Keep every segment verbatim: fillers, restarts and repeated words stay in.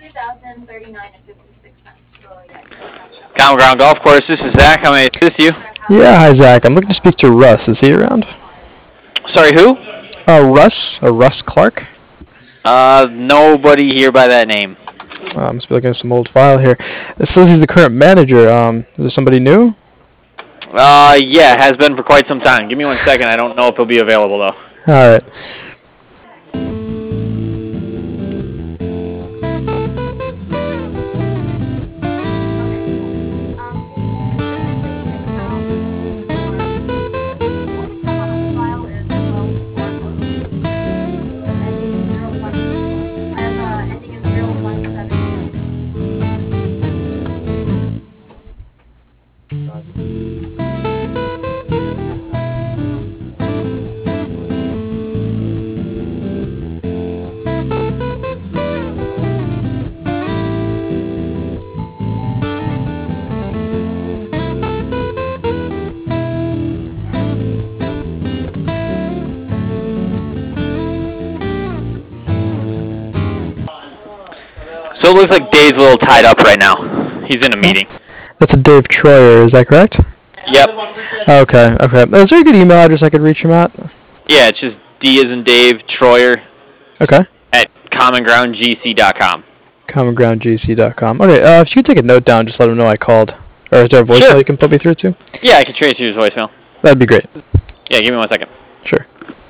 Common Ground Golf Course, this is Zach. How may I assist you? Yeah, hi Zach. I'm looking to speak to Russ. Is he around? Sorry, who? Uh, Russ? Uh, Russ Clark? Uh, nobody here by that name. Uh, I must be looking at some old file here. It says he's the current manager. Um, is there somebody new? Uh, yeah, has been for quite some time. Give me one second. I don't know if he'll be available, though. All right. So it looks like Dave's a little tied up right now. He's in a meeting. That's a Dave Troyer, is that correct? Yep. Okay, okay. Is there a good email address I could reach him at? Yeah, it's just D as in Dave, Troyer. Okay. At common ground G C dot com. common ground G C dot com. Okay, uh, if you could take a note down, just let him know I called. Or is there a voicemail Sure. you can put me through to? Yeah, I can trace you his voicemail. That'd be great. Yeah, give me one second. Sure.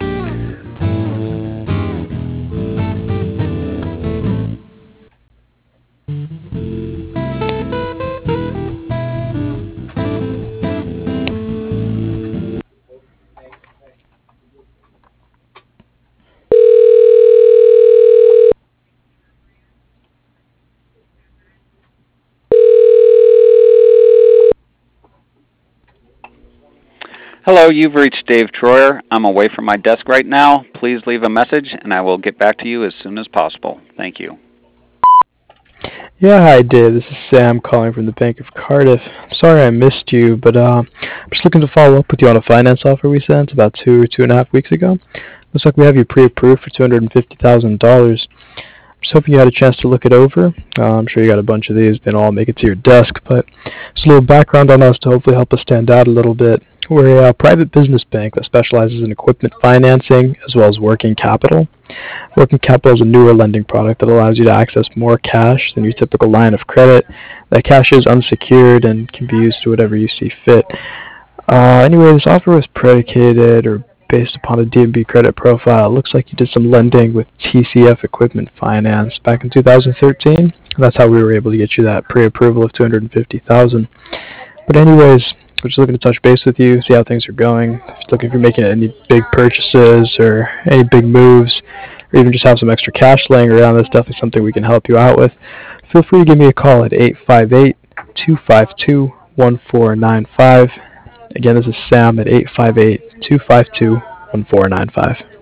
Hello, you've reached Dave Troyer. I'm away from my desk right now. Please leave a message, and I will get back to you as soon as possible. Thank you. Yeah, hi Dave. This is Sam calling from the Bank of Cardiff. Sorry I missed you, but uh, I'm just looking to follow up with you on a finance offer we sent about two, two and a half weeks ago. Looks like we have you pre-approved for two hundred fifty thousand dollars. I'm just hoping you had a chance to look it over. Uh, I'm sure you got a bunch of these. They don't all make it to your desk, but just a little background on us to hopefully help us stand out a little bit. We're a uh, private business bank that specializes in equipment financing as well as working capital. Working capital is a newer lending product that allows you to access more cash than your typical line of credit. That cash is unsecured and can be used to whatever you see fit. Uh, anyway, this offer was predicated or based upon a D and B credit profile. It looks like you did some lending with T C F Equipment Finance back in two thousand thirteen. That's how we were able to get you that pre-approval of two hundred fifty thousand dollars. But anyways, we're just looking to touch base with you, see how things are going. If you're looking for making any big purchases or any big moves, or even just have some extra cash laying around, that's definitely something we can help you out with. Feel free to give me a call at eight five eight, two five two, one four nine five. Again, this is Sam at eight five eight, two five two, one four nine five.